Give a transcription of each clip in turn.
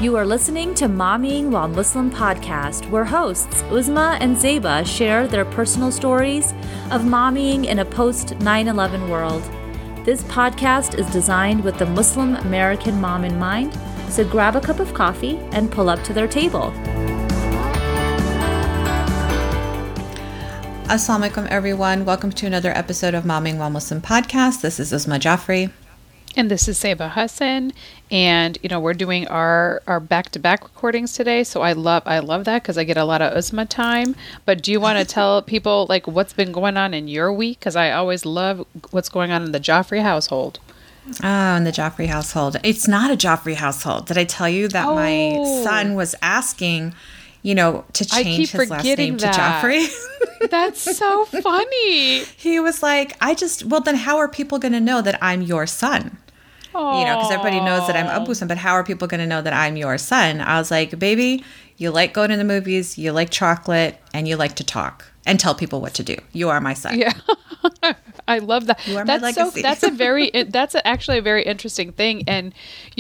You are listening to Mommying While Muslim podcast, where hosts Uzma and Zeba share their personal stories of mommying in a post 9/11 world. This podcast is designed with the Muslim American mom in mind, so grab a cup of coffee and pull up to their table. Assalamu alaikum, everyone. Welcome to another episode of Mommying While Muslim podcast. This is Uzma Jaffrey. And this is Zeba Hassan. And, we're doing our back-to-back recordings today. So I love that because I get a lot of Uzma time. But do you want to tell people what's been going on in your week? Because I always love what's going on in the Jaffrey household. Oh, in the Jaffrey household. It's not a Jaffrey household. Did I tell you that my son was asking, to change his last name to Jaffrey? That's so funny. He was like, then how are people going to know that I'm your son? Because everybody knows that I'm Abu son, but how are people going to know that I'm your son? I was like, baby, you like going to the movies, you like chocolate, and you like to talk and tell people what to do. You are my son. Yeah. I love that. You are my legacy. That's actually a very interesting thing. And,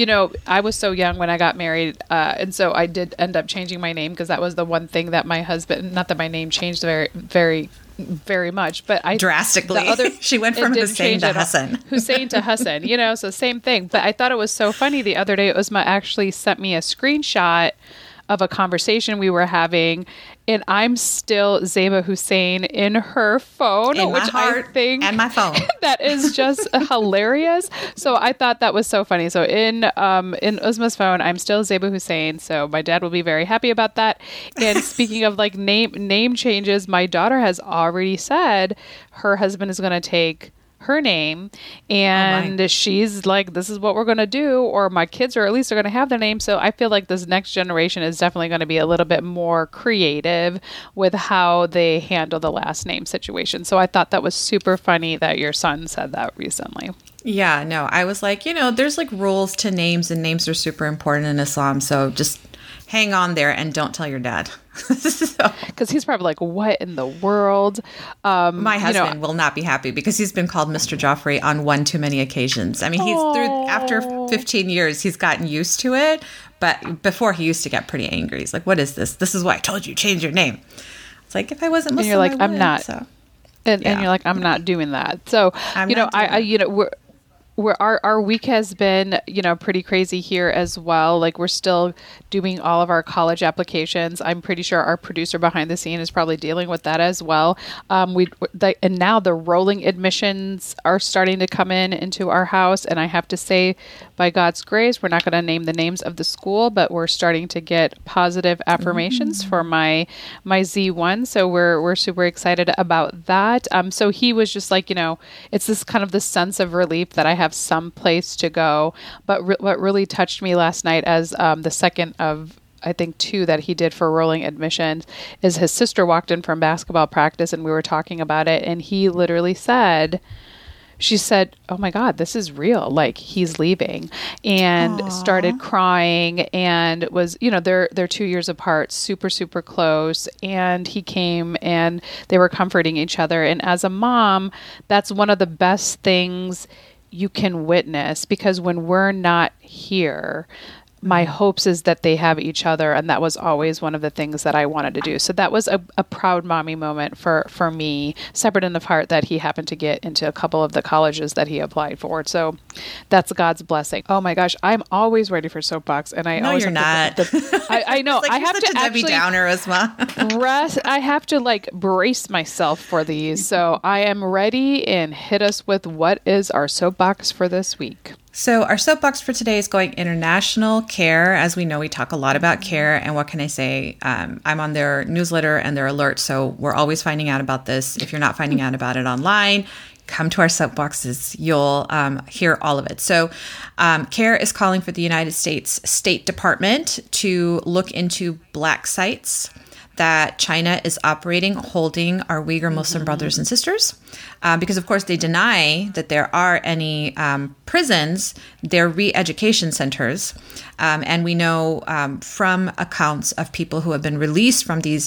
I was so young when I got married. And so I did end up changing my name because that was the one thing that my husband, not that my name changed very, very, very much, but I drastically, she went from Hussein to Hassan. Hussein to Hassan, so same thing. But I thought it was so funny the other day, Uzma actually sent me a screenshot of a conversation we were having, and I'm still Zeba Hussein in her phone, in my heart, I think and my phone. That is just hilarious. So I thought that was so funny. So in Uzma's phone, I'm still Zeba Hussein. So my dad will be very happy about that. And speaking of name changes, my daughter has already said her husband is going to take her name, and she's like, this is what we're going to do, or my kids are at least are going to have their name. So I feel like this next generation is definitely going to be a little bit more creative with how they handle the last name situation. So I thought that was super funny that your son said that recently. Yeah, no, I was like, there's rules to names, and names are super important in Islam. So just hang on there and don't tell your dad. Because he's probably like, what in the world? My husband will not be happy because he's been called Mr. Jaffrey on one too many occasions. I mean, after 15 years, he's gotten used to it. But before, he used to get pretty angry. He's like, what is this? This is why I told you, change your name. It's like, if I wasn't Muslim, and you're like, I'm not. So. And you're like, I'm not doing that. So, our week has been, pretty crazy here as well. We're still doing all of our college applications. I'm pretty sure our producer behind the scene is probably dealing with that as well. And now the rolling admissions are starting to come into our house. And I have to say, by God's grace, we're not going to name the names of the school, but we're starting to get positive affirmations for my Z1. So we're super excited about that. So he was just like, it's this kind of the sense of relief that I have some place to go. But what really touched me last night as the second of, I think, 2 that he did for rolling admissions is his sister walked in from basketball practice and we were talking about it. And he literally she said, oh my God, this is real. He's leaving, and started crying, and was, they're 2 years apart, super, super close. And he came and they were comforting each other. And as a mom, that's one of the best things you can witness, because when we're not here, my hopes is that they have each other. And that was always one of the things that I wanted to do. So that was a proud mommy moment for me, separate and apart that he happened to get into a couple of the colleges that he applied for. So that's God's blessing. Oh my gosh, I'm always ready for soapbox. And I always you're not. I know. I have to Debbie Downer as well. I have to brace myself for these. So I am ready, and hit us with what is our soapbox for this week. So our soapbox for today is going international care. As we know, we talk a lot about care. And what can I say? I'm on their newsletter and their alerts. So we're always finding out about this. If you're not finding out about it online, come to our soapboxes. You'll hear all of it. So CARE is calling for the United States State Department to look into black sites that China is operating, holding our Uyghur Muslim brothers and sisters. Because, of course, they deny that there are any prisons. They're re-education centers. And we know from accounts of people who have been released from these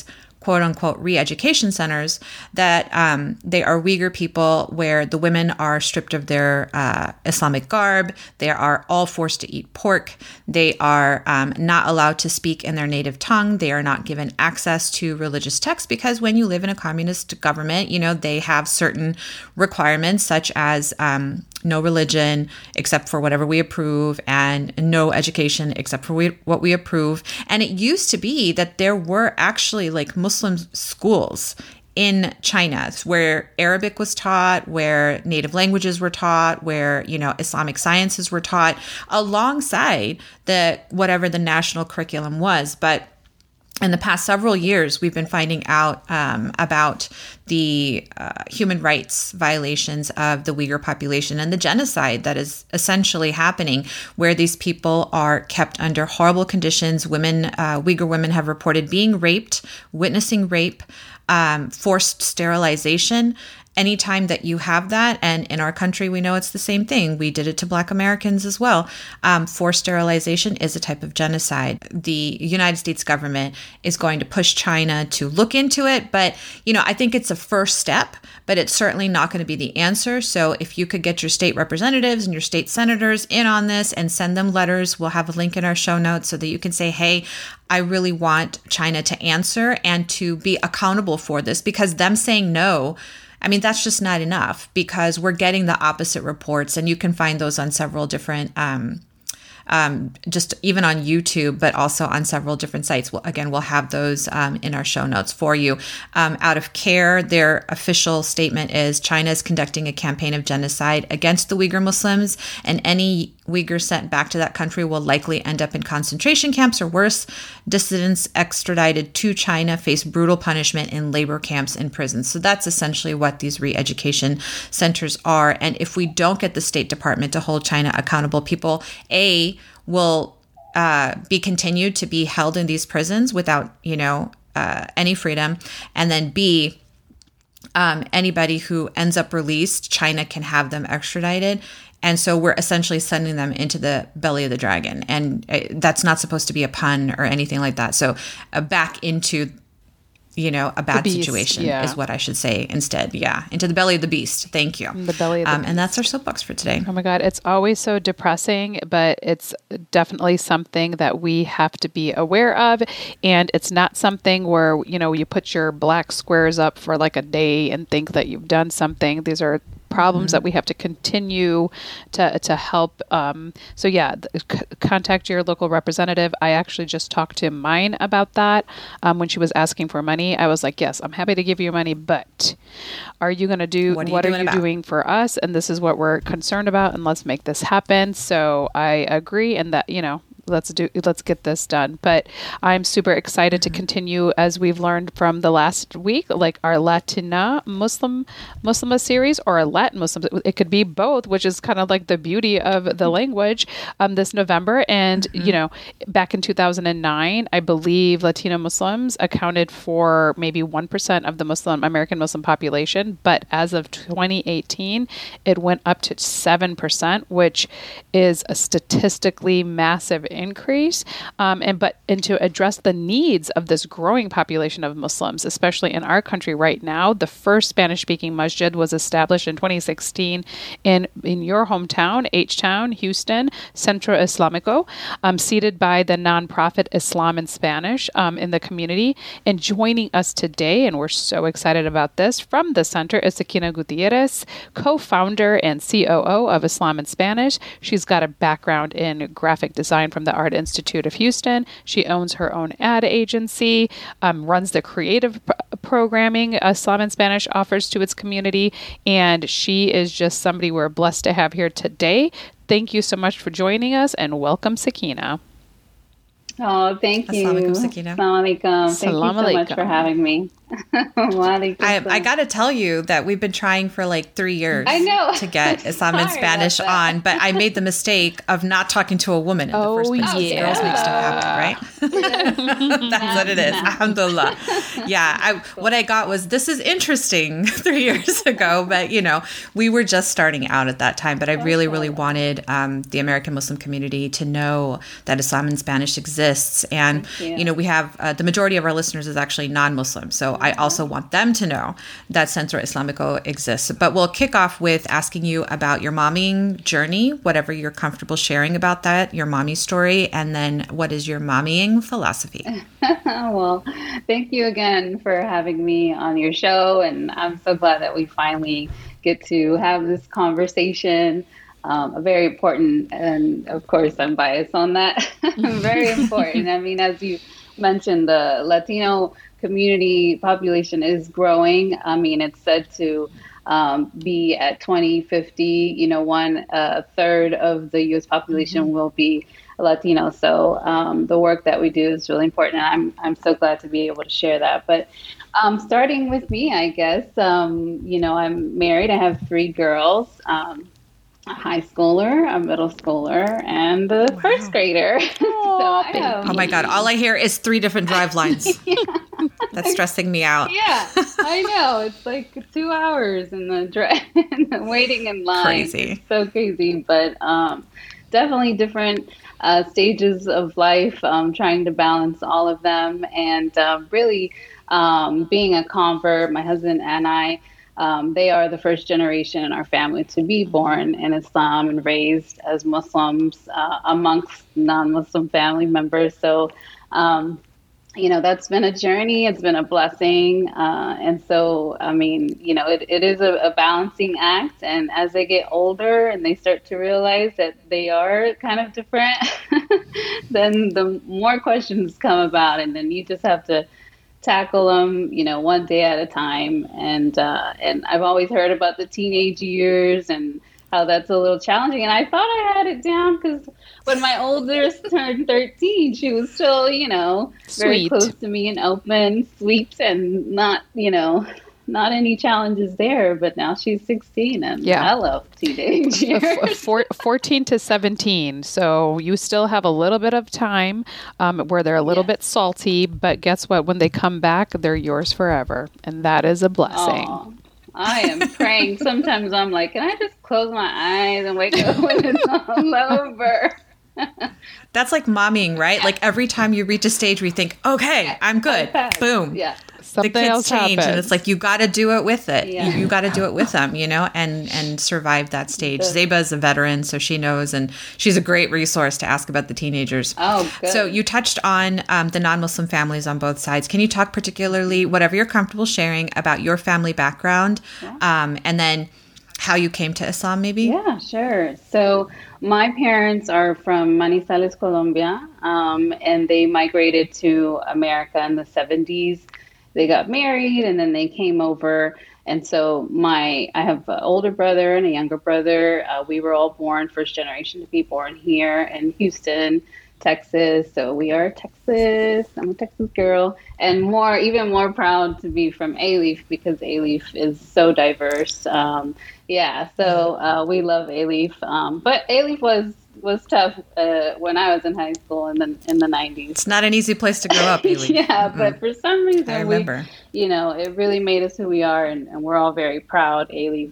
quote unquote re-education centers, that they are Uyghur people where the women are stripped of their Islamic garb. They are all forced to eat pork. They are not allowed to speak in their native tongue. They are not given access to religious texts because when you live in a communist government, they have certain requirements such as no religion except for whatever we approve, and no education except for what we approve. And it used to be that there were actually like Muslim schools in China where Arabic was taught, where native languages were taught, where, Islamic sciences were taught alongside whatever the national curriculum was. But in the past several years, we've been finding out about the human rights violations of the Uyghur population and the genocide that is essentially happening, where these people are kept under horrible conditions. Uyghur women have reported being raped, witnessing rape, forced sterilization. Anytime that you have that, and in our country, we know it's the same thing. We did it to Black Americans as well. Forced sterilization is a type of genocide. The United States government is going to push China to look into it. But, I think it's a first step, but it's certainly not going to be the answer. So if you could get your state representatives and your state senators in on this and send them letters, we'll have a link in our show notes so that you can say, hey, I really want China to answer and to be accountable for this, because them saying no, that's just not enough, because we're getting the opposite reports, and you can find those on several different, just even on YouTube, but also on several different sites. We'll have those in our show notes for you. Out of CARE, their official statement is China is conducting a campaign of genocide against the Uyghur Muslims, and any Uyghurs sent back to that country will likely end up in concentration camps or worse. Dissidents extradited to China face brutal punishment in labor camps and prisons. So that's essentially what these re-education centers are. And if we don't get the State Department to hold China accountable, people, will be continued to be held in these prisons without, any freedom. And then B, anybody who ends up released, China can have them extradited. And so we're essentially sending them into the belly of the dragon. And that's not supposed to be a pun or anything like that. So back into, a bad situation is what I should say instead. Yeah. Into the belly of the beast. Thank you. The belly of the beast. And that's our soapbox for today. Oh my God. It's always so depressing, but it's definitely something that we have to be aware of. And it's not something where, you put your black squares up for like a day and think that you've done something. These are problems that we have to continue to help. Contact your local representative. I actually just talked to mine about that when she was asking for money. I was like, yes, I'm happy to give you money, but are you going to do, what are you doing for us? And this is what we're concerned about, and let's make this happen. So I agree, and that, let's get this done. But I'm super excited to continue, as we've learned from the last week, like our Latina Muslim series, or a Latin Muslim. It could be both, which is kind of like the beauty of the language, this November. And, back in 2009, I believe Latino Muslims accounted for maybe 1% of the American Muslim population. But as of 2018, it went up to 7%, which is a statistically massive increase, and to address the needs of this growing population of Muslims, especially in our country right now. The first Spanish-speaking masjid was established in 2016 in your hometown, H-Town, Houston, Centro Islamico, seated by the nonprofit Islam in Spanish in the community. And joining us today, and we're so excited about this, from the center is Sakina Gutierrez, co-founder and COO of Islam in Spanish. She's got a background in graphic design from the Art Institute of Houston. She owns her own ad agency, runs the creative programming Islam in Spanish offers to its community, and she is just somebody we're blessed to have here today. Thank you so much for joining us, and welcome, Sakina. Oh, thank you. Assalamu alaikum, Sakina. Assalamu alaikum. Thank you so much for having me. I got to tell you that we've been trying for like 3 years to get Islam in Spanish on, but I made the mistake of not talking to a woman in the first place. Yeah. Girls make stuff happen, right? That's what it is. Alhamdulillah. Yeah. What I got was, this is interesting 3 years ago, but we were just starting out at that time, but I really, really wanted the American Muslim community to know that Islam in Spanish exists. exists. And, we have the majority of our listeners is actually non-Muslim. So I also want them to know that Centro Islamico exists. But we'll kick off with asking you about your mommying journey, whatever you're comfortable sharing about that, your mommy story, and then what is your mommying philosophy? Well, thank you again for having me on your show. And I'm so glad that we finally get to have this conversation. Very important, and of course I'm biased on that. Very important. I mean, as you mentioned, the Latino community population is growing. I mean, it's said to be at 2050, one third of the U.S. population will be Latino. So the work that we do is really important, and I'm so glad to be able to share that. But starting with me, I guess, I'm married. I have 3 girls. A high schooler, a middle schooler, and a first grader. Oh my God. All I hear is 3 different drive lines. That's stressing me out. Yeah, I know. It's like 2 hours in the drive, waiting in line. Crazy. It's so crazy, but definitely different stages of life, trying to balance all of them, and really being a convert. My husband and I, they are the first generation in our family to be born in Islam and raised as Muslims amongst non-Muslim family members. So, that's been a journey. It's been a blessing. And so, I mean, it is a balancing act. And as they get older and they start to realize that they are kind of different, then the more questions come about. And then you just have to tackle them, one day at a time. And I've always heard about the teenage years and how that's a little challenging. And I thought I had it down because when my oldest turned 13, she was still, very close to me and open, sweet, and not any challenges there. But now she's 16, and I love teenage years. 14 to 17. So you still have a little bit of time where they're a little bit salty, but guess what? When they come back, they're yours forever. And that is a blessing. Aww. I am praying. Sometimes I'm like, can I just close my eyes and wake up when it's all over? That's like mommying, right? Like every time you reach a stage where you think, okay, I'm good. Boom. Yeah. Something the kids else change, happens. and it's like you got to do it with it. Yeah. You got to do it with them, and survive that stage. Zeba is a veteran, so she knows, and she's a great resource to ask about the teenagers. Oh, good. So you touched on the non-Muslim families on both sides. Can you talk particularly, whatever you're comfortable sharing, about your family background, and then how you came to Islam, maybe? Yeah, sure. So my parents are from Manizales, Colombia, and they migrated to America in the 70s. They got married and then they came over. And so I have an older brother and a younger brother. We were all born, first generation to be born here in Houston, Texas. So we are Texas. I'm a Texas girl, and even more proud to be from Alief because Alief is so diverse. So we love Alief. But Alief was tough when I was in high school in the 90s. It's not an easy place to grow up, Alief. Yeah, but for some reason, I remember. It really made us who we are, and we're all very proud, Alief.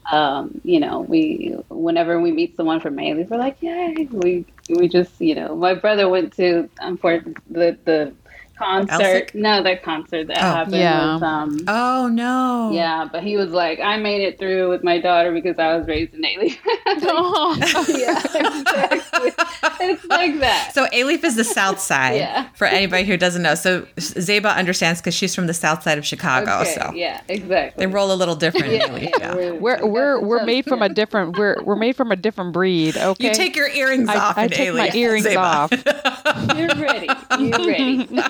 Whenever we meet someone from Alief, we're like, yay! We just, my brother went to the concert. No, that concert that happened was, oh no. Yeah, but he was like, I made it through with my daughter because I was raised in Alief. Yeah, exactly. It's like that. So Alief is the south side for anybody who doesn't know. So Zeba understands because she's from the south side of Chicago. Okay, so yeah, exactly. They roll a little different in Alief. Yeah. We're made from a different we're made from a different breed. Okay. You take your earrings off. I take Alief, my earrings Zeba. off. You're ready.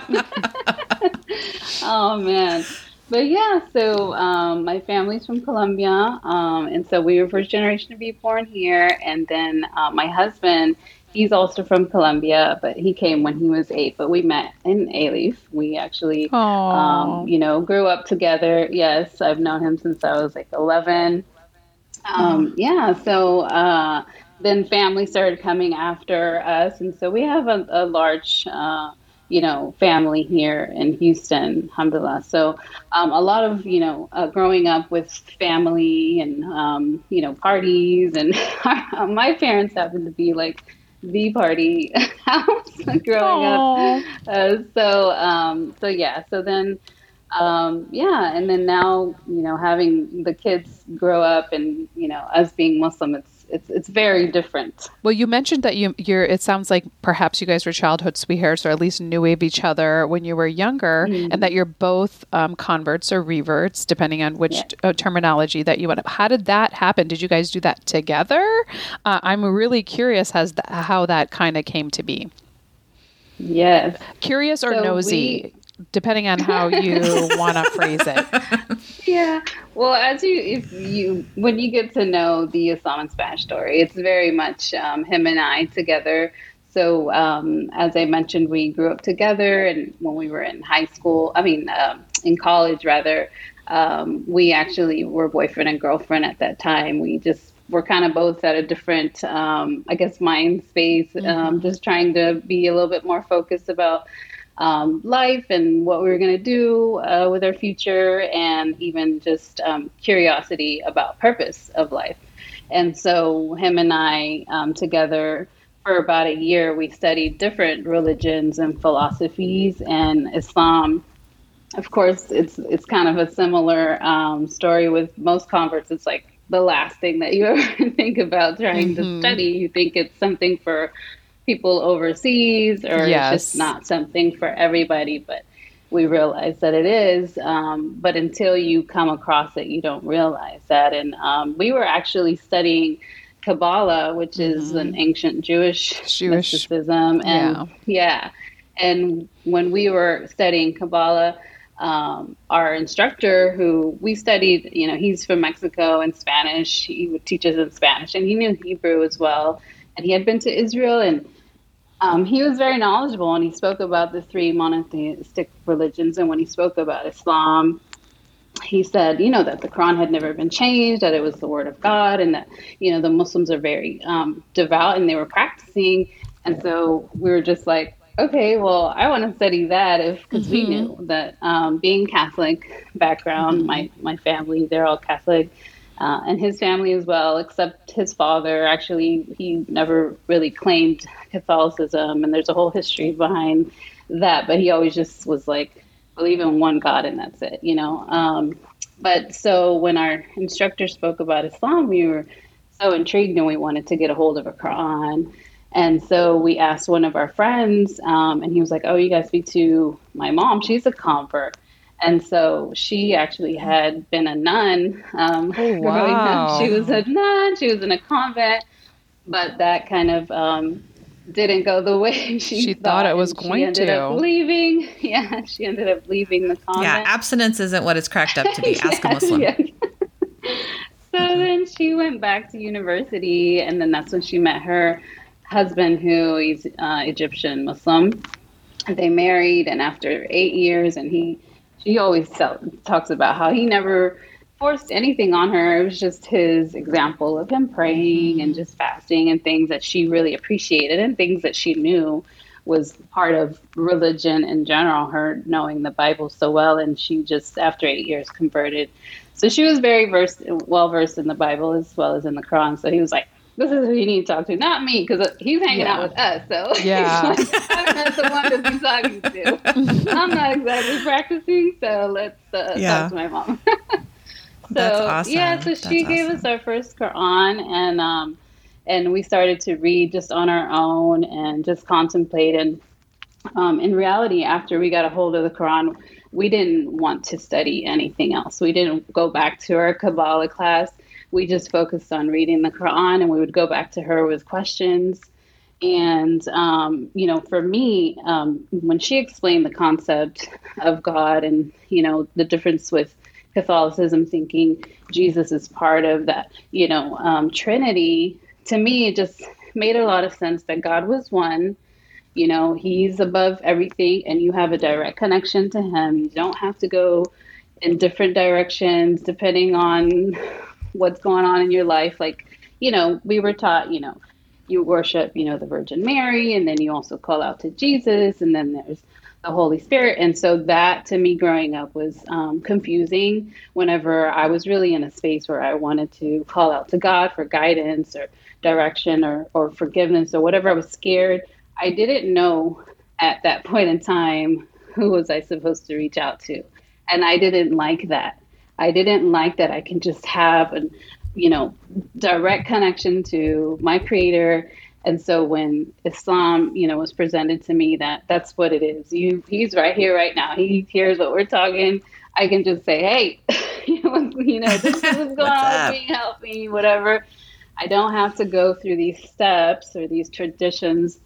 Oh man. But yeah, so my family's from Colombia, and so we were first generation to be born here. And then my husband, he's also from Colombia, but he came when he was 8. But we met in Alief. We actually, grew up together. Yes, I've known him since I was like 11. So then family started coming after us, and so we have a large family here in Houston, alhamdulillah. So a lot of, growing up with family and, parties. And my parents happen to be like the party house growing up. So then, yeah. And then now, having the kids grow up and, us being Muslim, it's very different. Well, you mentioned that it sounds like perhaps you guys were childhood sweethearts, or at least knew of each other when you were younger, and that you're both converts or reverts, depending on which terminology that you want. How did that happen? Did you guys do that together? I'm really curious how that kind of came to be. Yes. Curious or nosy, depending on how you want to phrase it. Yeah. Well, when you get to know the Islam and Spanish story, it's very much him and I together. So, as I mentioned, we grew up together, and when we were in in college rather, we actually were boyfriend and girlfriend at that time. We just were kind of both at a different, mind space, just trying to be a little bit more focused about life and what we were going to do with our future, and even just curiosity about purpose of life. And so him and I together for about a year, we studied different religions and philosophies, and Islam. Of course, it's kind of a similar story with most converts. It's like the last thing that you ever think about trying to study. You think it's something for people overseas, or it's just not something for everybody, but we realize that it is. But until you come across it, you don't realize that. And we were actually studying Kabbalah, which is an ancient Jewish mysticism. And and when we were studying Kabbalah, our instructor, who we studied, he's from Mexico, and Spanish, he would teach us in Spanish, and he knew Hebrew as well. And he had been to Israel, and he was very knowledgeable, and he spoke about the three monotheistic religions. And when he spoke about Islam, he said, that the Quran had never been changed, that it was the word of God, and that, the Muslims are very devout, and they were practicing. And so we were just like, okay, well, I want to study that, because we knew that being Catholic background, my family, they're all Catholic. And his family as well, except his father. Actually, he never really claimed Catholicism, and there's a whole history behind that. But he always just was like, believe in one God, and that's it, But so when our instructor spoke about Islam, we were so intrigued, and we wanted to get a hold of a Quran. And so we asked one of our friends, and he was like, oh, you guys speak to my mom. She's a convert. And so she actually had been a nun. Growing up. She was a nun. She was in a convent, but that kind of didn't go the way she thought it was going to. She ended up leaving. Yeah, she ended up leaving the convent. Yeah, abstinence isn't what it's cracked up to be. Ask a Muslim. Yeah. So then she went back to university, and then that's when she met her husband, who is Egyptian Muslim. They married, and after 8 years, and she always talks about how he never forced anything on her. It was just his example of him praying and just fasting, and things that she really appreciated, and things that she knew was part of religion in general, her knowing the Bible so well. And she just, after 8 years, converted. So she was very well versed in the Bible as well as in the Quran. So he was like, this is who you need to talk to, not me, because he's hanging out with us. So I'm not the one to be talking to. I'm not exactly practicing, so let's talk to my mom. That's awesome. So she gave us our first Quran, and we started to read just on our own and just contemplate. And in reality, after we got a hold of the Quran, we didn't want to study anything else. We didn't go back to our Kabbalah class. We just focused on reading the Quran, and we would go back to her with questions. And, for me, when she explained the concept of God and, the difference with Catholicism, thinking Jesus is part of that, Trinity, to me, it just made a lot of sense that God was one. He's above everything, and you have a direct connection to him. You don't have to go in different directions depending on what's going on in your life. Like, we were taught, you worship, the Virgin Mary, and then you also call out to Jesus, and then there's the the Holy Spirit. And so that to me growing up was confusing whenever I was really in a space where I wanted to call out to God for guidance or direction or forgiveness or whatever. I was scared. I didn't know at that point in time who was I supposed to reach out to. And I didn't like that. I didn't like that I can just have a, direct connection to my creator. And so when Islam, was presented to me, that's what it is. He's right here, right now. He hears what we're talking. I can just say, hey, this is what's going on with me, help me, whatever. I don't have to go through these steps or these traditions,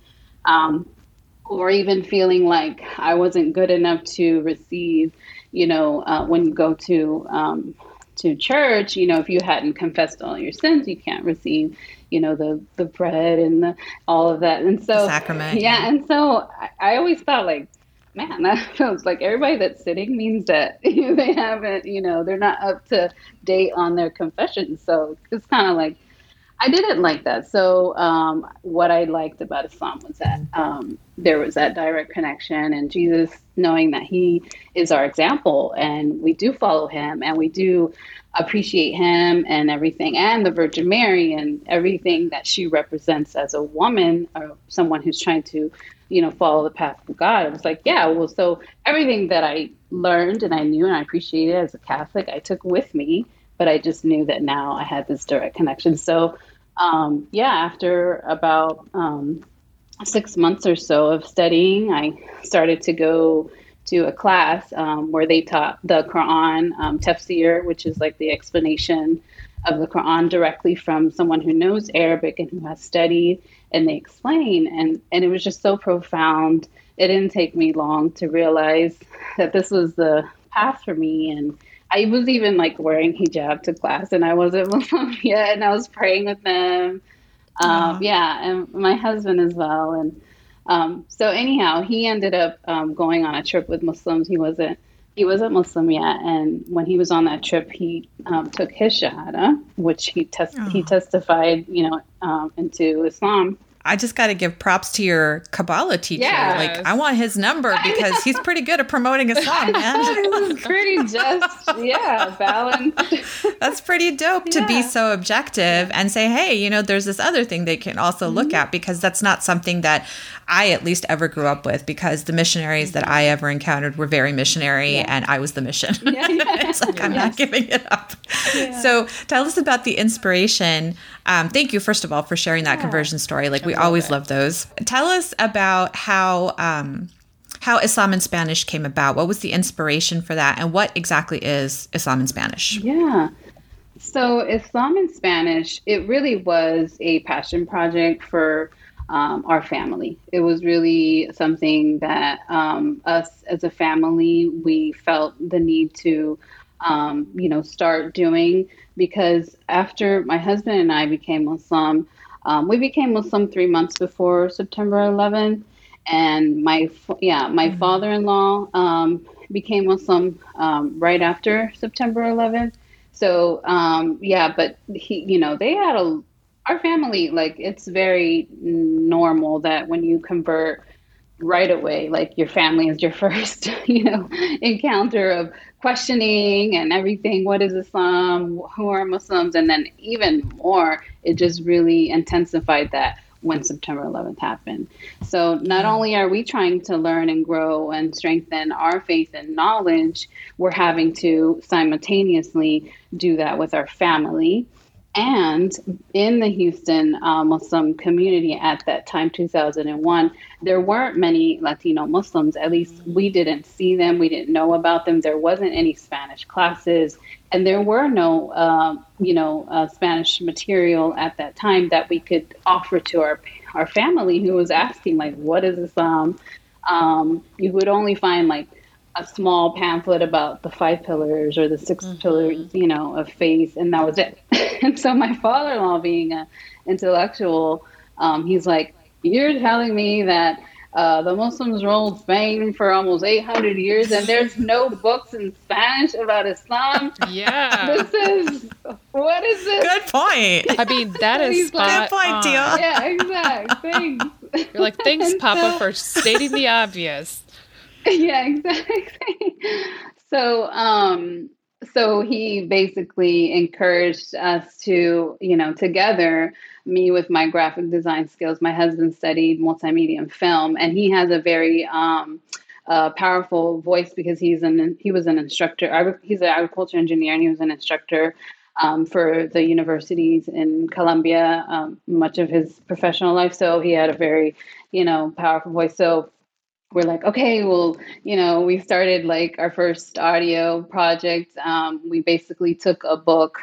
or even feeling like I wasn't good enough to receive, when you go to church, if you hadn't confessed all your sins, you can't receive, the bread and all of that. And so, sacrament. Yeah. And so I always thought like, man, that feels like everybody that's sitting means that they haven't, they're not up to date on their confession. So it's kind of like, I didn't like that. So what I liked about Islam was that there was that direct connection, and Jesus, knowing that he is our example and we do follow him and we do appreciate him and everything, and the Virgin Mary and everything that she represents as a woman or someone who's trying to, follow the path of God. I was like, yeah, well, so everything that I learned and I knew and I appreciated as a Catholic, I took with me, but I just knew that now I had this direct connection. So after about 6 months or so of studying, I started to go to a class where they taught the Quran tafsir, which is like the explanation of the Quran directly from someone who knows Arabic and who has studied, and they explain. And it was just so profound. It didn't take me long to realize that this was the path for me. And I was even like wearing hijab to class, and I wasn't Muslim yet, and I was praying with them. And my husband as well. And so anyhow, he ended up going on a trip with Muslims. He wasn't Muslim yet, and when he was on that trip, he took his shahada, which he testified, into Islam. I just got to give props to your Kabbalah teacher. Yes. Like, I want his number because he's pretty good at promoting Islam, man. It was pretty balanced. That's pretty dope to be so objective and say, hey, there's this other thing they can also look at, because that's not something that I at least ever grew up with, because the missionaries that I ever encountered were very missionary and I was the mission. It's like, I'm not giving it up. Yeah. So tell us about the inspiration. Thank you, first of all, for sharing that conversion story. Like, we always love those. Tell us about how Islam in Spanish came about. What was the inspiration for that? And what exactly is Islam in Spanish? Yeah. So Islam in Spanish, it really was a passion project for our family. It was really something that us as a family, we felt the need to, start doing, because after my husband and I became Muslim, we became Muslim 3 months before September 11th. And my father-in-law became Muslim right after September 11th. So, but he, they had our family, like, it's very normal that when you convert right away, like, your family is your first, encounter of questioning and everything. What is Islam? Who are Muslims? And then even more, it just really intensified that when September 11th happened. So not only are we trying to learn and grow and strengthen our faith and knowledge, we're having to simultaneously do that with our family. And in the Houston Muslim community at that time, 2001, there weren't many Latino Muslims. At least we didn't see them. We didn't know about them. There wasn't any Spanish classes. And there were no, Spanish material at that time that we could offer to our family who was asking, like, what is Islam? You would only find, like, a small pamphlet about the 5 pillars or the 6 pillars, of faith, and that was it. And so my father-in-law, being an intellectual, he's like, you're telling me that the Muslims ruled Spain for almost 800 years and there's no books in Spanish about Islam? Yeah. What is this? Good point. I mean, that is spot good point, on. Teal. Yeah, exactly. Thanks. You're like, thanks, Papa, for stating the obvious. Yeah, exactly. So, so he basically encouraged us to, together, me with my graphic design skills. My husband studied multimedia and film, and he has a very powerful voice because he was an instructor. He's an agriculture engineer, and he was an instructor for the universities in Colombia much of his professional life. So he had a very, powerful voice. So we're like, okay, well, we started like our first audio project. We basically took a book,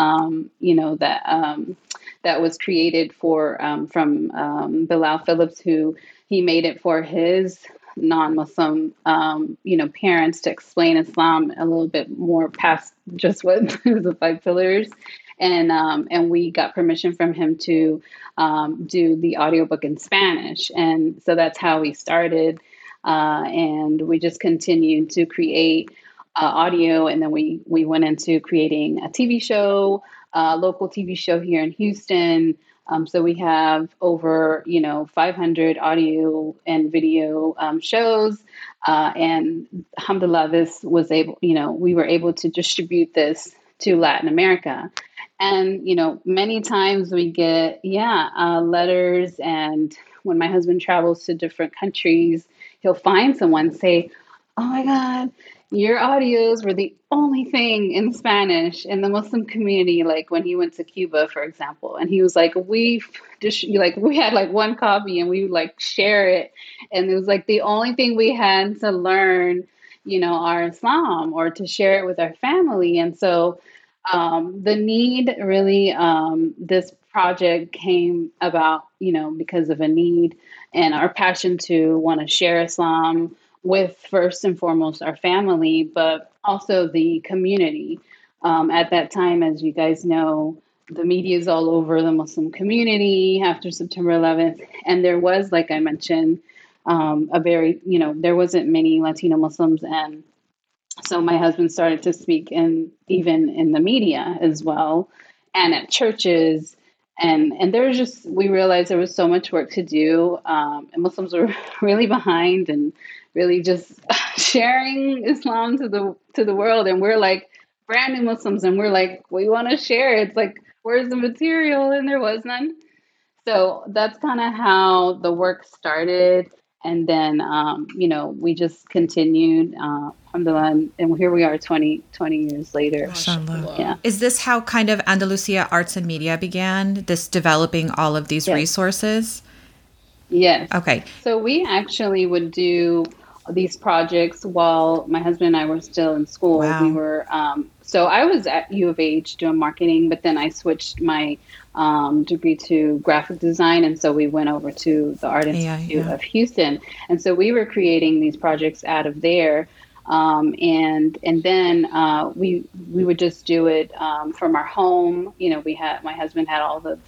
that was created from Bilal Phillips, who he made it for his non-Muslim, parents to explain Islam a little bit more past just what the five pillars. And we got permission from him to do the audiobook in Spanish. And so that's how we started. And we just continued to create audio. And then we went into creating a TV show, local TV show here in Houston. So we have over, 500 audio and video shows. And alhamdulillah, this was we were able to distribute this to Latin America. And, many times we get, letters. And when my husband travels to different countries, he'll find someone say, oh my God, your audios were the only thing in Spanish in the Muslim community. Like when he went to Cuba, for example, and he was like, we had like one copy and we would like share it. And it was like the only thing we had to learn, our Islam or to share it with our family. And so the need really, this project came about, because of a need and our passion to want to share Islam with first and foremost our family, but also the community. At that time, as you guys know, the media is all over the Muslim community after September 11th. And there was, like I mentioned, there wasn't many Latino Muslims. And so my husband started to speak even in the media as well and at churches. And we realized there was so much work to do. And Muslims were really behind and really just sharing Islam to the world. And we're like brand new Muslims and we're like, we want to share. It's like, where's the material? And there was none. So that's kind of how the work started. And then, we just continued, alhamdulillah, and here we are 20 years later. Yeah. Is this how kind of Andalusia Arts and Media began, this developing all of these resources? Yes. Okay. So we actually would do these projects while my husband and I were still in school. Wow. We were, so I was at U of H doing marketing, but then I switched my degree to graphic design. And so we went over to the Art Institute of Houston. And so we were creating these projects out of there. And then we would just do it from our home. My husband had all the,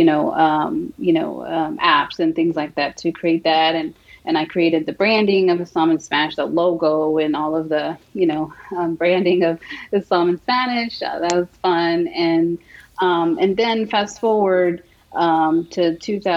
apps and things like that to create that. And I created the branding of Islam in Spanish, the logo and all of the, branding of Islam in Spanish. That was fun. And then fast forward to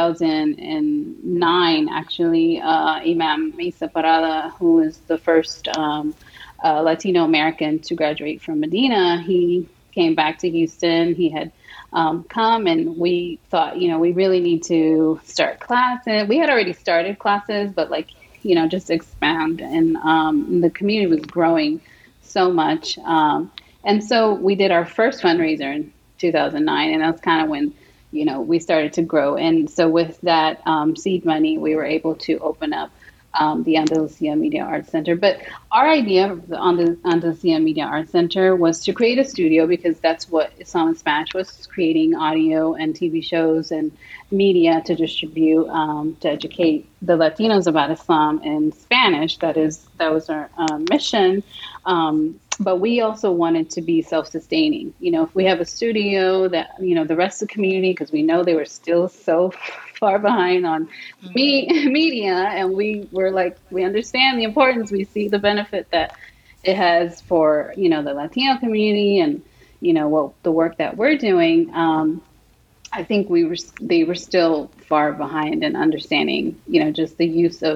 2009, actually, Imam Isa Parada, who is the first Latino American to graduate from Medina, he came back to Houston. He had come, and we thought, we really need to start classes. We had already started classes, but just expand. And the community was growing so much. And so we did our first fundraiser in 2009, and that's kind of when, we started to grow. And so with that seed money, we were able to open up the Andalusia Media Arts Center. But our idea of the Andalusia Media Arts Center was to create a studio, because that's what Islam in Spanish was, creating audio and TV shows and media to distribute, to educate the Latinos about Islam in Spanish. That was our mission. But we also wanted to be self-sustaining. If we have a studio that, the rest of the community, because we know they were still so far behind on media, and we were like, we understand the importance. We see the benefit that it has for, the Latino community and, the work that we're doing. I think they were still far behind in understanding, just the use of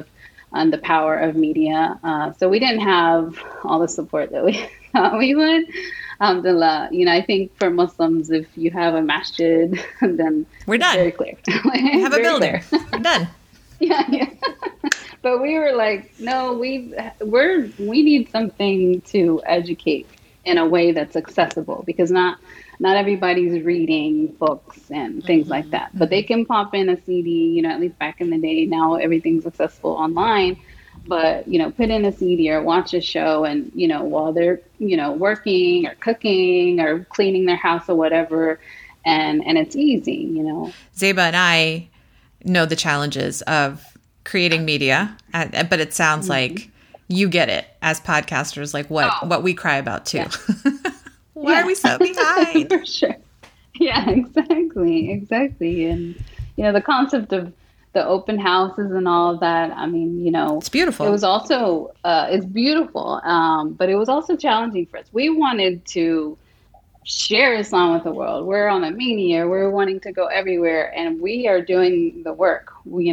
on the power of media. So we didn't have all the support that we thought we would. Alhamdulillah, I think for Muslims, if you have a masjid, then we're done. Very clear. We have a building. We're done. Yeah. But we were like, no, we need something to educate in a way that's accessible, because not everybody's reading books and things like that. But they can pop in a CD, at least back in the day. Now everything's accessible online. But, put in a CD or watch a show, and, while they're, working or cooking or cleaning their house or whatever, and it's easy, Zeba and I know the challenges of creating media, but it sounds like you get it as podcasters, like what we cry about too. Yeah. Why are we so behind? For sure. Yeah, exactly. And, the concept of the open houses and all of that, I mean, it's beautiful. It was also, it's beautiful, but it was also challenging for us. We wanted to share Islam with the world. We're on the media. We're wanting to go everywhere, and we are doing the work. We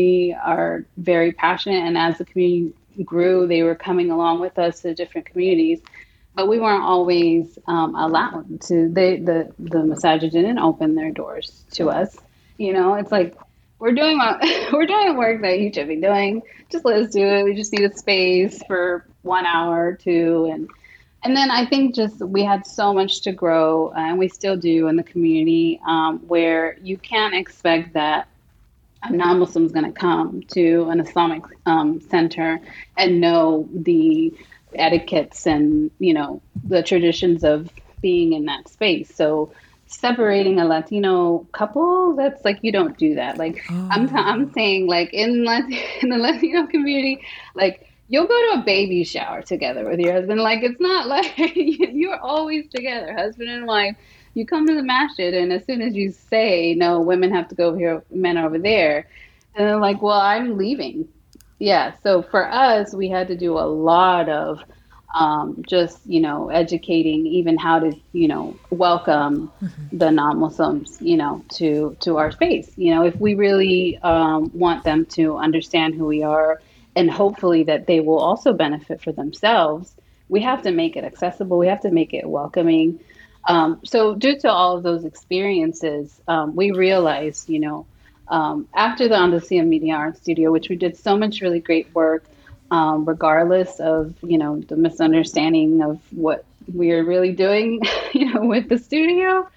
are very passionate, and as the community grew, they were coming along with us to different communities, but we weren't always allowed to. The masajid didn't open their doors to us. It's like, we're doing work that you should be doing. Just let us do it. We just need a space for 1 hour or two. And then I think just we had so much to grow, and we still do in the community, where you can't expect that a non-Muslim is going to come to an Islamic center and know the etiquettes and, the traditions of being in that space. So separating a Latino couple, that's like, you don't do that. Like, I'm saying, like, in the Latino community, like, you'll go to a baby shower together with your husband. Like, it's not like you're always together, husband and wife. You come to the masjid, and as soon as you say, no, women have to go over here, men are over there, and they're like, well, I'm leaving. Yeah. So for us, we had to do a lot of just, educating, even how to, welcome the non-Muslims, to our space. If we really want them to understand who we are, and hopefully that they will also benefit for themselves, we have to make it accessible. We have to make it welcoming. So due to all of those experiences, we realized, after the Andalusia Media Art Studio, which we did so much really great work, regardless of, the misunderstanding of what we are really doing, with the studio,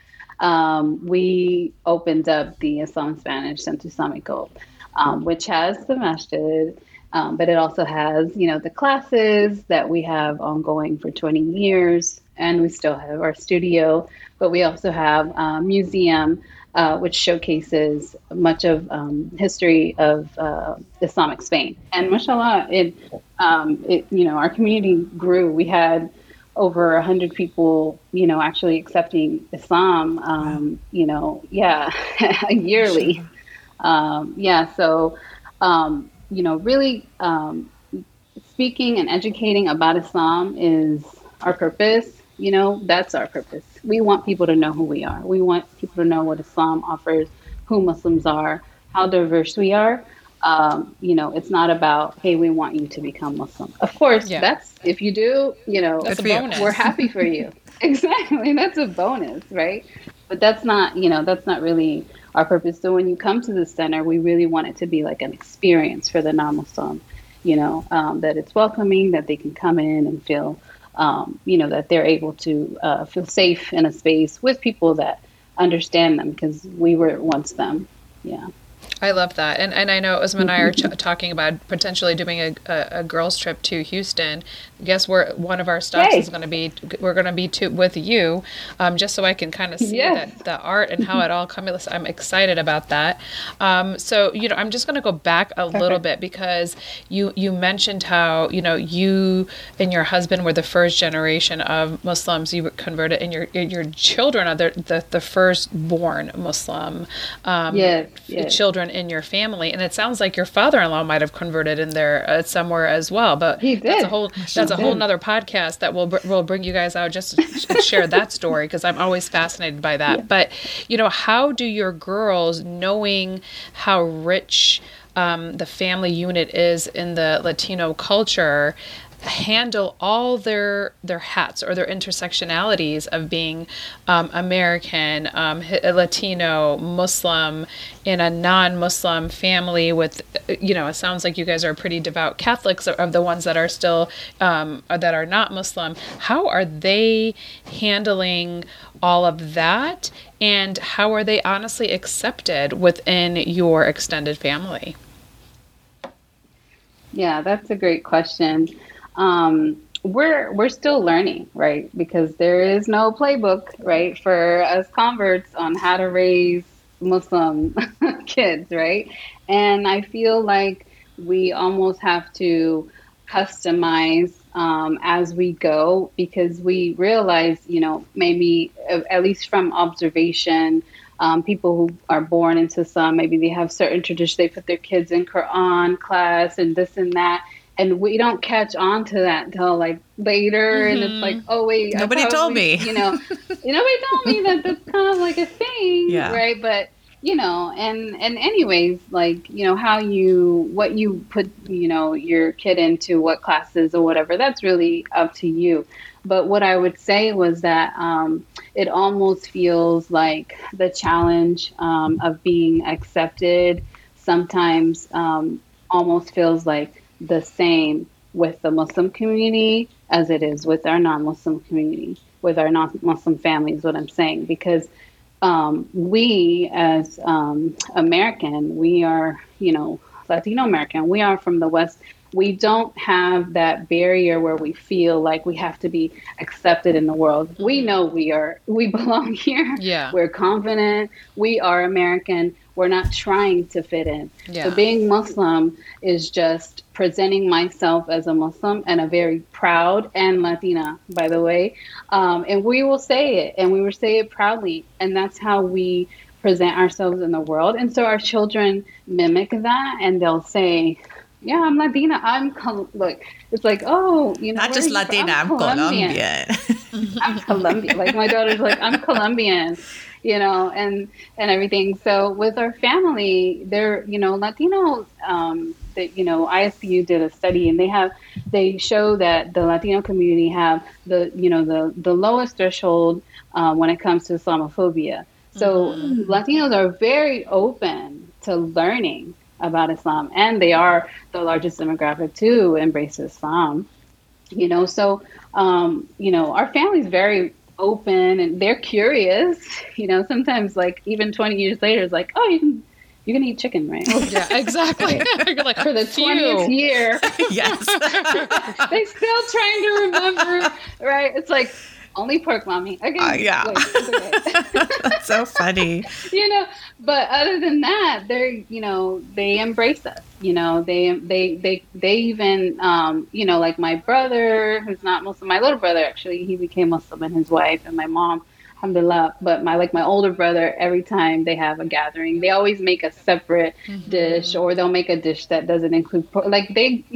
we opened up the Islam Spanish Centro Islamico, which has the masjid, but it also has, the classes that we have ongoing for 20 years, and we still have our studio, but we also have a museum, which showcases much of history of Islamic Spain. And mashallah, our community grew. We had over 100 people, actually accepting Islam, yearly. So, really speaking and educating about Islam is our purpose. That's our purpose. We want people to know who we are. We want people to know what Islam offers, who Muslims are, how diverse we are. It's not about, hey, we want you to become Muslim. Of course, that's, if you do, that's a bonus. We're happy for you. Exactly. That's a bonus, right? But that's not really our purpose. So when you come to the center, we really want it to be like an experience for the non-Muslim, that it's welcoming, that they can come in and feel, that they're able to feel safe in a space with people that understand them, because we were once them. Yeah. I love that. And I know Uzma and I are talking about potentially doing a girls trip to Houston. I guess one of our stops is going to be, we're going to be with you, just so I can kind of see the art and how it all comes. I'm excited about that. So, I'm just going to go back a little bit, because you mentioned how, you and your husband were the first generation of Muslims. You were converted, and your children are the firstborn Muslim children in your family. And it sounds like your father-in-law might have converted in there somewhere as well. But he did. That's a whole nother podcast that we'll bring you guys out just to share that story, because I'm always fascinated by that. Yeah. But how do your girls, knowing how rich the family unit is in the Latino culture, handle all their hats or their intersectionalities of being American, Latino, Muslim, in a non-Muslim family with, it sounds like you guys are pretty devout Catholics, of the ones that are still, that are not Muslim. How are they handling all of that? And how are they honestly accepted within your extended family? Yeah, that's a great question. We're still learning, right? Because there is no playbook, right, for us converts on how to raise Muslim kids, right? And I feel like we almost have to customize as we go, because we realize, maybe at least from observation, people who are born into Islam, maybe they have certain traditions. They put their kids in Quran class and this and that. And we don't catch on to that until like later. And it's like, oh, wait. Nobody told me. Nobody told me that that's kind of like a thing. Yeah. Right. But, and anyways, like, what you put, your kid into, what classes or whatever, that's really up to you. But what I would say was that it almost feels like the challenge of being accepted sometimes almost feels like the same with the Muslim community as it is with our non-Muslim community, with our non-Muslim families, what I'm saying. Because we as American, we are, Latino American, we are from the West. We don't have that barrier where we feel like we have to be accepted in the world. We know we belong here. Yeah. We're confident. We are American. We're not trying to fit in. Yeah. So being Muslim is just presenting myself as a Muslim, and a very proud, and Latina, by the way. And we will say it, and we will say it proudly. And that's how we present ourselves in the world. And so our children mimic that, and they'll say, yeah, I'm Latina. Look, it's like, oh, not just Latina, I'm Colombian. I'm Colombian. Like my daughter's like, I'm Colombian, and everything. So with our family, they're, Latinos, that, ISPU did a study, and they show that the Latino community have the lowest threshold when it comes to Islamophobia. So Latinos are very open to learning about Islam, and they are the largest demographic to embrace Islam. So our family's very open, and they're curious. Sometimes like even 20 years later, it's like, oh, you can eat chicken, right? Yeah, exactly. You're like, for the 20th year. Yes. They still trying to remember, right? It's like, only pork, mommy. Okay. Yeah. That's so funny. But other than that, they're, they embrace us. They even, like my brother, who's not Muslim, my little brother, actually, he became Muslim, and his wife and my mom, alhamdulillah. But my older brother, every time they have a gathering, they always make a separate dish, or they'll make a dish that doesn't include pork. Like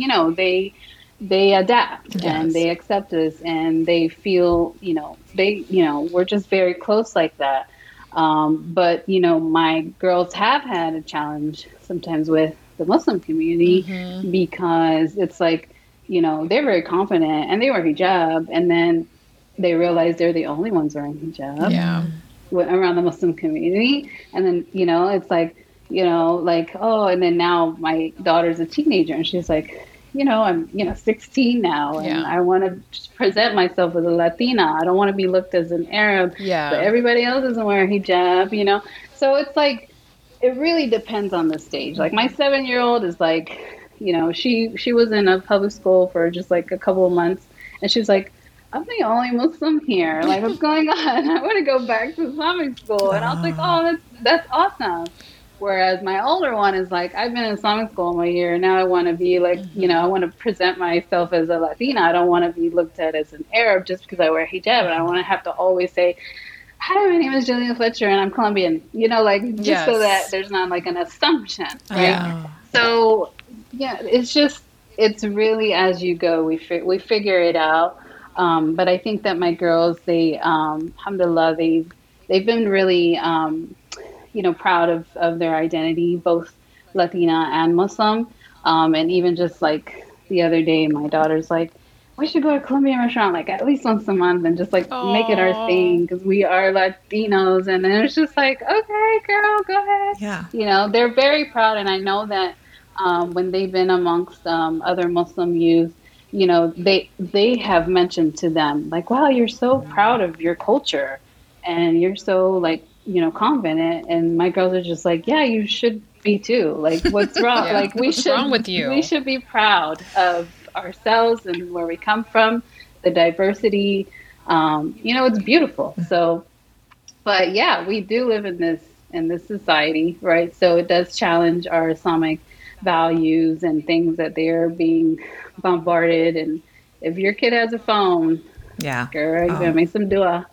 they adapt. Yes. And they accept us, and they feel, we're just very close like that. But, my girls have had a challenge sometimes with the Muslim community, because it's like, they're very confident and they wear hijab, and then they realize they're the only ones wearing hijab around the Muslim community. And then, it's like, oh, and then now my daughter's a teenager, and she's like, I'm, 16 now, and I want to present myself as a Latina. I don't want to be looked as an Arab, but everybody else doesn't wear hijab, So it's like, it really depends on the stage. Like my 7-year-old is like, she was in a public school for just like a couple of months, and she's like, I'm the only Muslim here. Like, what's going on? I want to go back to Islamic school. And I was like, oh, that's awesome. Whereas my older one is like, I've been in Islamic school all year, and now I want to be like, I want to present myself as a Latina. I don't want to be looked at as an Arab just because I wear hijab. And I want to have to always say, hi, my name is Julia Fletcher, and I'm Colombian. Just so that there's not like an assumption, right? Yeah. So, it's really as you go. We figure it out. But I think that my girls, they, alhamdulillah, they've been really, proud of their identity, both Latina and Muslim. And even just like the other day, my daughter's like, we should go to a Colombian restaurant like at least once a month and just like make it our thing because we are Latinos. And then it's just like, okay, girl, go ahead. Yeah. You know, they're very proud. And I know that when they've been amongst other Muslim youth, you know, they have mentioned to them like, wow, you're so proud of your culture and you're so like, you know, confident. And my girls are just like, yeah, you should be too. Like, what's wrong? Yeah. Like, what's wrong with you? We should be proud of ourselves and where we come from, the diversity. You know, it's beautiful. So, but yeah, we do live in this society, right? So it does challenge our Islamic values and things that they're being bombarded. And if your kid has a phone, yeah, girl, you gotta make some dua.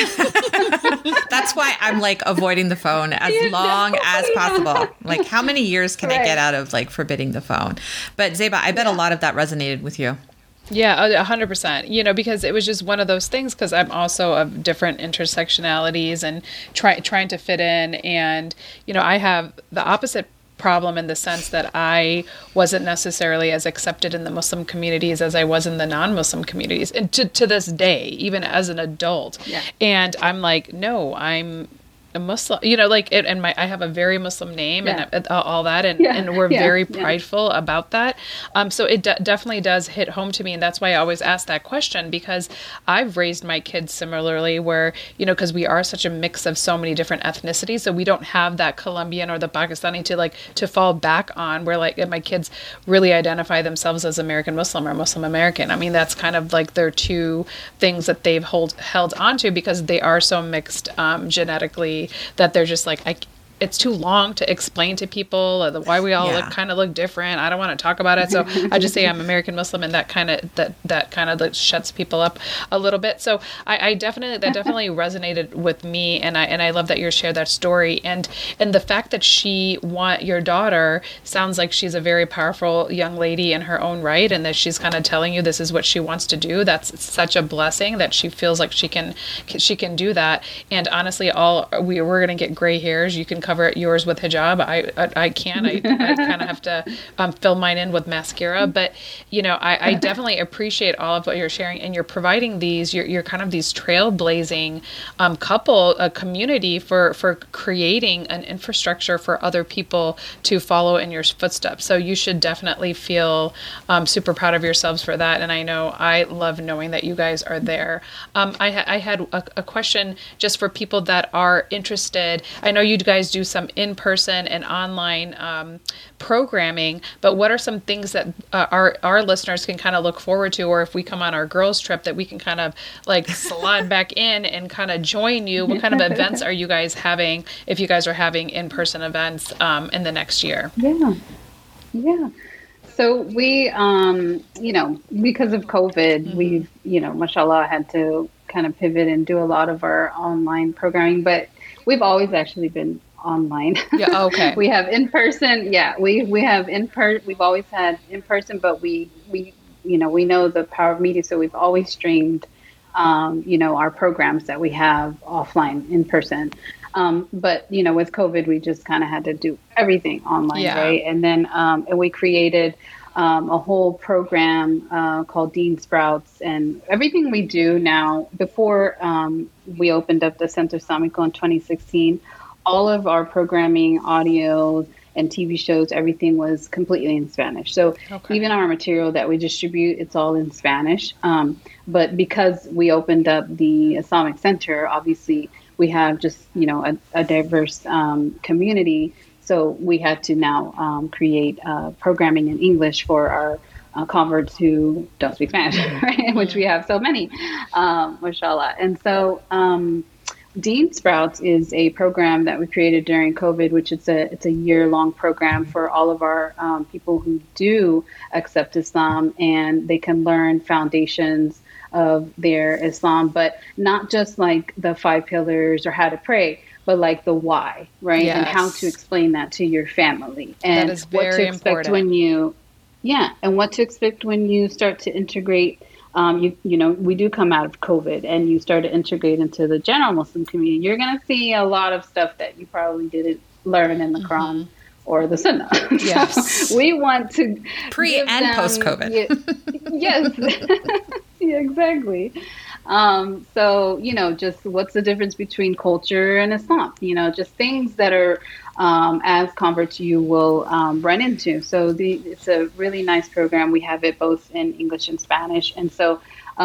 That's why I'm like avoiding the phone as long as possible. Like, how many years can I get out of like forbidding the phone? But Zeba, I bet a lot of that resonated with you. Yeah, 100%. You know, because it was just one of those things because I'm also of different intersectionalities and trying to fit in. And, you know, I have the opposite problem in the sense that I wasn't necessarily as accepted in the Muslim communities as I was in the non-Muslim communities, and to this day, even as an adult. Yeah. And I'm like, no, I'm a Muslim, you know, like it, and I have a very Muslim name and all that, and we're very prideful about that. So it definitely does hit home to me, and that's why I always ask that question, because I've raised my kids similarly, where, you know, because we are such a mix of so many different ethnicities, so we don't have that Colombian or the Pakistani to fall back on, where like my kids really identify themselves as American Muslim or Muslim American. I mean, that's kind of like their two things that they've held onto, because they are so mixed genetically, that they're just like, it's too long to explain to people why we all look different. I don't want to talk about it. So I just say I'm American Muslim, and that kind of shuts people up a little bit. So that definitely resonated with me. And I love that you shared that story. And the fact that your daughter sounds like she's a very powerful young lady in her own right, and that she's kind of telling you this is what she wants to do. That's such a blessing that she feels like she can do that. And honestly, we're going to get gray hairs. You can cover yours with hijab. I can't. I kind of have to fill mine in with mascara. But, you know, I definitely appreciate all of what you're sharing, and you're providing you're kind of these trailblazing a community for creating an infrastructure for other people to follow in your footsteps. So you should definitely feel super proud of yourselves for that. And I know I love knowing that you guys are there. I had a question just for people that are interested. I know you guys do some in-person and online programming, but what are some things that our listeners can kind of look forward to, or if we come on our girls trip, that we can kind of like slide back in and kind of join you? What kind of events are you guys having, if you guys are having in-person events in the next year? Yeah. So we, you know, because of COVID, we've, you know, mashallah, had to kind of pivot and do a lot of our online programming, but we've always actually been online. Yeah. Okay. We have in person. Yeah. We have in person. We've always had in person, but we, you know, we know the power of media. So we've always streamed, you know, our programs that we have offline in person. But, you know, with COVID, we just kind of had to do everything online. Right. And then, and we created, a whole program, called Dean Sprouts, and everything we do now, before, we opened up the Centro Islamico in 2016, all of our programming, audio and TV shows, everything was completely in Spanish. So even our material that we distribute, it's all in Spanish. But because we opened up the Islamic Center, obviously we have just, you know, a diverse community. So we had to now create programming in English for our converts who don't speak Spanish, right? Which we have so many, mashallah. And so Dean Sprouts is a program that we created during COVID, which it's a year-long program for all of our people who do accept Islam, and they can learn foundations of their Islam, but not just like the 5 pillars or how to pray, but like the why, right? Yes. And how to explain that to your family, and that is very what to expect important. What to expect when you start to integrate. You know, we do come out of COVID and you start to integrate into the general Muslim community. You're going to see a lot of stuff that you probably didn't learn in the Quran or the Sunnah. Yes. So we want to pre and post COVID. Yes, yeah, exactly. So, just what's the difference between culture and Islam? Just things that are, as converts, you will run into. So it's a really nice program. We have it both in English and Spanish. And so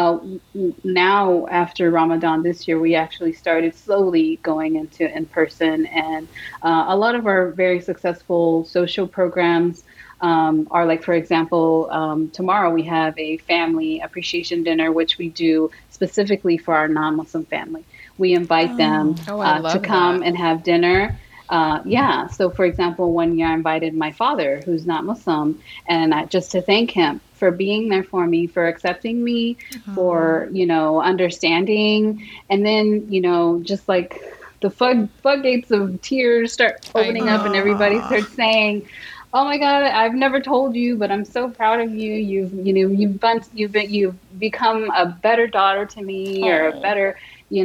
now after Ramadan this year, we actually started slowly going into in person. And a lot of our very successful social programs are like, for example, tomorrow we have a family appreciation dinner, which we do specifically for our non-Muslim family. We invite them to come and have dinner. So for example, one year I invited my father, who's not Muslim, and just to thank him for being there for me, for accepting me, for, understanding. And then, just like the floodgates of tears start opening up and everybody starts saying, oh my God, I've never told you, but I'm so proud of you. You've become a better daughter to me, or a better,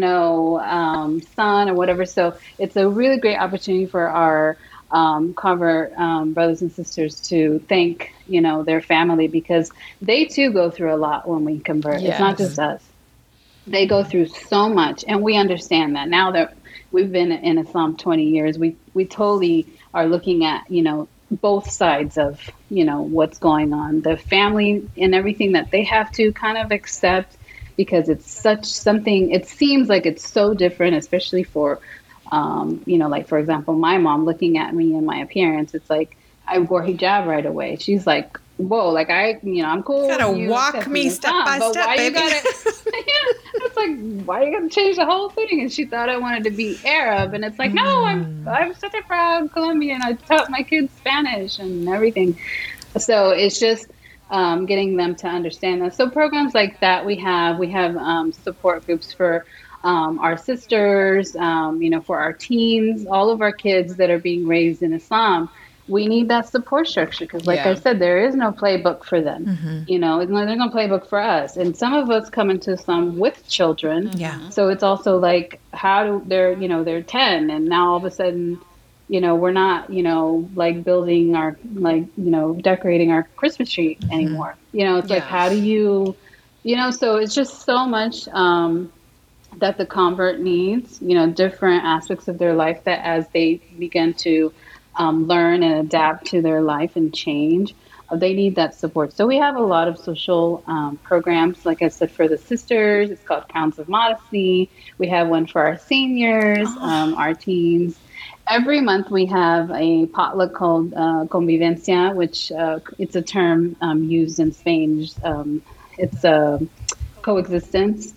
son or whatever. So it's a really great opportunity for our convert brothers and sisters to thank, their family, because they too go through a lot when we convert. Yes. It's not just us. They go through so much, and we understand that. Now that we've been in Islam 20 years, we totally are looking at, both sides of, what's going on, the family and everything that they have to kind of accept, because it's such something, it seems like it's so different, especially for, like, for example, my mom looking at me and my appearance, it's like, I wore hijab right away. She's like, whoa, like I'm cool. You gotta walk me step by step, baby. It's like, why you gotta change the whole thing? And she thought I wanted to be Arab, and it's like, no, I'm such a proud Colombian. I taught my kids Spanish and everything. So it's just getting them to understand that. So programs like that we have support groups for our sisters, for our teens, all of our kids that are being raised in Islam. We need that support structure because, like I said, there is no playbook for them. There's no playbook for us. And some of us come into Islam with children. Yeah. So it's also like, they're 10, and now all of a sudden, we're not, like building our, decorating our Christmas tree anymore. It's like, how do you, so it's just so much that the convert needs, different aspects of their life that as they begin to learn and adapt to their life and change, they need that support. So we have a lot of social programs, like I said, for the sisters. It's called Crowns of Modesty. We have one for our seniors, our teens. Every month we have a potluck called Convivencia, which it's a term used in Spain. It's coexistence.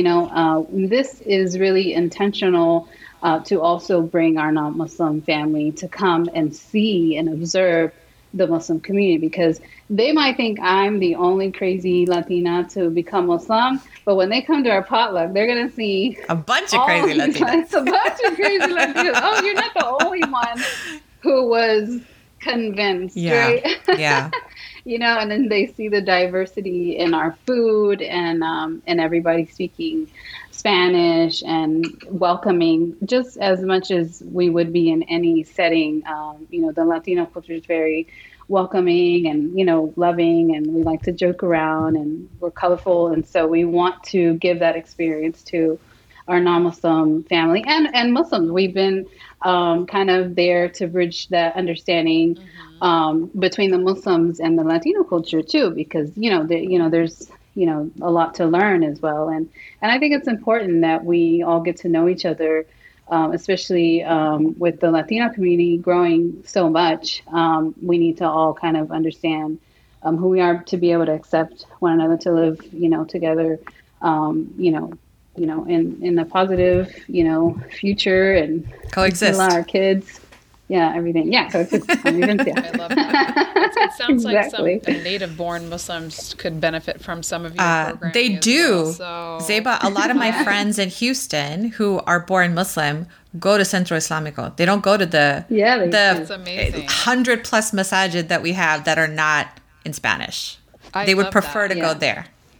This is really intentional to also bring our non-Muslim family to come and see and observe the Muslim community, because they might think I'm the only crazy Latina to become Muslim, but when they come to our potluck, they're going to see a bunch of crazy Latinas. A bunch of crazy Latinas. Oh, you're not the only one who was convinced, right? Yeah. And then they see the diversity in our food and everybody speaking Spanish and welcoming just as much as we would be in any setting. The Latino culture is very welcoming and, loving, and we like to joke around and we're colorful. And so we want to give that experience to our non-Muslim family and Muslims. We've been kind of there to bridge that understanding between the Muslims and the Latino culture too, because, there's, a lot to learn as well. And I think it's important that we all get to know each other, especially with the Latino community growing so much. We need to all kind of understand who we are to be able to accept one another, to live, together, in a positive, future and coexist. Our kids. Yeah, everything. Yeah, coexist. I love that. It sounds exactly. Like some native-born Muslims could benefit from some of your programs. They do. Well, so. Zeba, a lot of my friends in Houston who are born Muslim go to Centro Islamico. They don't go to the 100+ masajid that we have that are not in Spanish. They would prefer to go there.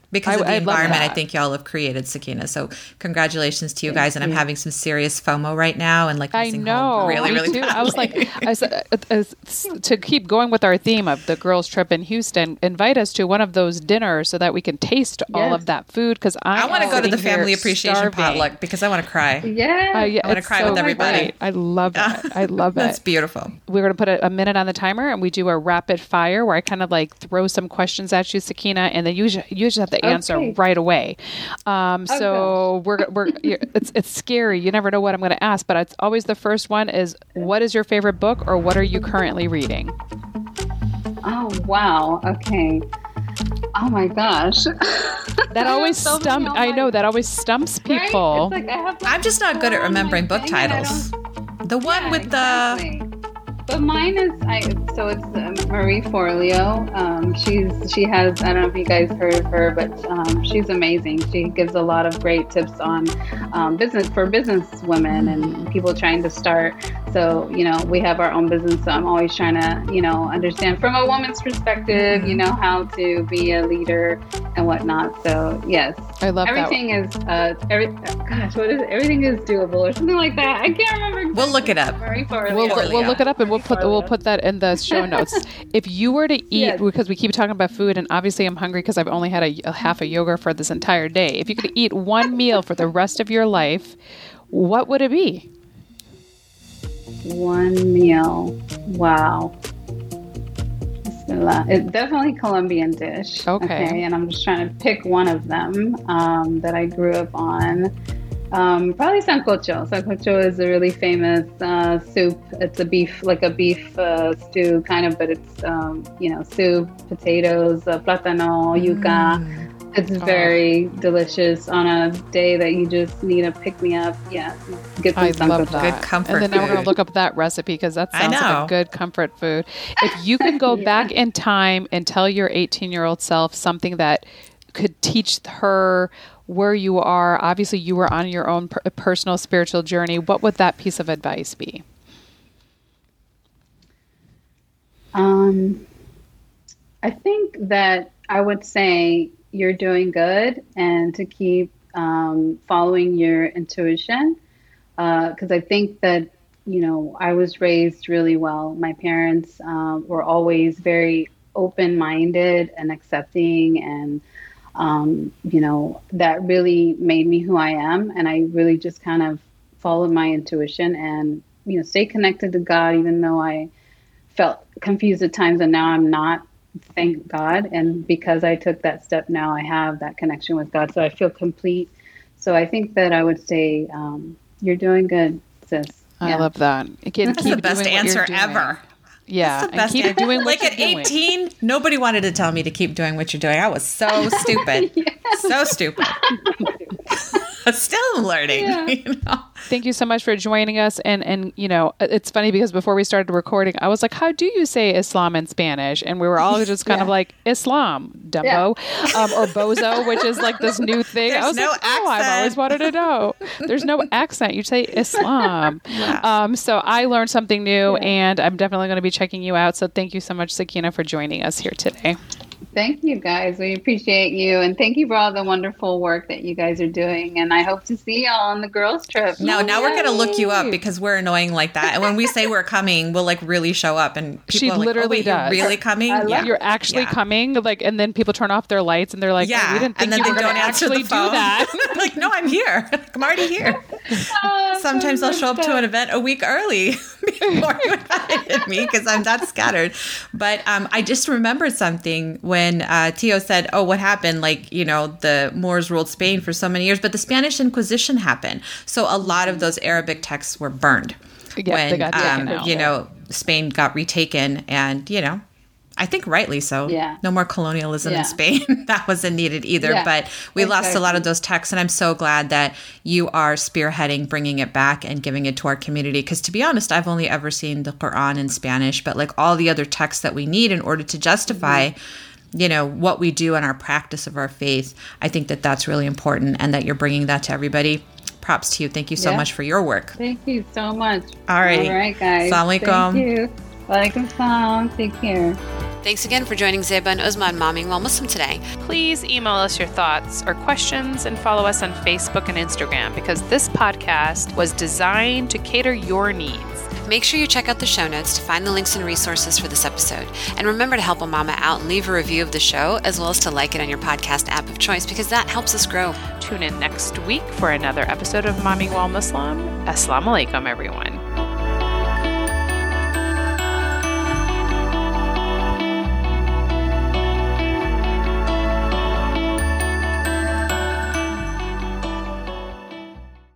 because of the I love environment that. I think y'all have created, Sakina. So congratulations to you guys. And I'm having some serious FOMO right now and like I missing know, home really, me really too. badly. I was like, to keep going with our theme of the girls' trip in Houston, invite us to one of those dinners so that we can taste all of that food. Because I want to go to the family appreciation starving. potluck because I want to cry. Yeah. Yeah, I want to it's cry so with everybody. great. I love it. I love That's it. beautiful. We're going to put a minute on the timer and we do a rapid fire where I kind of like throw some questions at you, Sakina, and then you just have to answer right away. So it's scary. You never know what I'm going to ask, but it's always the first one is, what is your favorite book or what are you currently reading? Oh, wow. Okay. Oh my gosh. That always stumps. I know that always stumps people. Right? It's like I'm just not good at remembering book titles. The one with the... But mine is it's Marie Forleo. She has, I don't know if you guys heard of her, but she's amazing. She gives a lot of great tips on business for business women and people trying to start. So we have our own business. So I'm always trying to understand from a woman's perspective, how to be a leader and whatnot. So yes, I love everything that. What is it? Everything is doable or something like that. I can't remember. We'll look it up. Marie Forleo. We'll look it up and we'll put that in the show notes. If you were to eat, because we keep talking about food, and obviously I'm hungry because I've only had a half a yogurt for this entire day. If you could eat one meal for the rest of your life, what would it be? One meal. Wow. It's definitely Colombian dish. Okay. And I'm just trying to pick one of them that I grew up on. Probably sancocho. Sancocho is a really famous soup. It's a beef stew kind of, but it's soup, potatoes, plátano, yuca. It's very delicious on a day that you just need a pick-me-up. Yeah, get some sancocho. Love that. Good comfort And then now we're going food. to look up that recipe because that sounds like a good comfort food. If you can go back in time and tell your 18-year-old self something that could teach her where you are, obviously you were on your own personal spiritual journey, what would that piece of advice be? I think that I would say you're doing good and to keep following your intuition. Because I think that, I was raised really well. My parents were always very open-minded and accepting and that really made me who I am. And I really just kind of followed my intuition and, stay connected to God, even though I felt confused at times. And now I'm not, thank God. And because I took that step, now I have that connection with God. So I feel complete. So I think that I would say, you're doing good, sis. I love that. Again, That's the best answer ever. Yeah, and keep doing what like you're at 18, nobody wanted to tell me to keep doing what you're doing. I was so stupid. So stupid. Still learning. Thank you so much for joining us. And it's funny because before we started recording, I was like, how do you say Islam in Spanish? And we were all just kind of like, Islam, Dumbo, or Bozo, which is like this new thing. There's I was no like, accent. I've always wanted to know. There's no accent. You say Islam. So I learned something new and I'm definitely going to be checking you out. So thank you so much, Sakina, for joining us here today. Thank you, guys. We appreciate you. And thank you for all the wonderful work that you guys are doing. And I hope to see y'all on the girls' trip. Now we're going to look you up because we're annoying like that. And when we say we're coming, we'll like really show up. And people She are like, literally oh, wait, does. you're really coming? You're actually coming, like, and then people turn off their lights and they're like, Yeah. oh, we didn't think and then you they were going don't to answer actually the phone. do that. Like, no, I'm here. I'm already here. Sometimes I'll show up to an event a week early before you invited me because I'm that scattered. But I just remembered something when Tio said, oh, what happened? Like, the Moors ruled Spain for so many years, but the Spanish Inquisition happened. So a lot of those Arabic texts were burned when, they got taken out. Spain got retaken and, I think rightly so. Yeah. No more colonialism in Spain. That wasn't needed either. Yeah, but we lost a lot of those texts. And I'm so glad that you are spearheading bringing it back and giving it to our community. Because to be honest, I've only ever seen the Quran in Spanish. But like all the other texts that we need in order to justify, what we do and our practice of our faith, I think that that's really important and that you're bringing that to everybody. Props to you. Thank you so much for your work. Thank you so much. All right. All right, guys. Assalamu alaikum. Thank you. Walaikum salam. Take care. Thanks again for joining Zeba and Uzma on Momming While Muslim today. Please email us your thoughts or questions and follow us on Facebook and Instagram, because this podcast was designed to cater your needs. Make sure you check out the show notes to find the links and resources for this episode. And remember to help a mama out and leave a review of the show, as well as to like it on your podcast app of choice, because that helps us grow. Tune in next week for another episode of Momming While Muslim. Assalamu alaikum, everyone.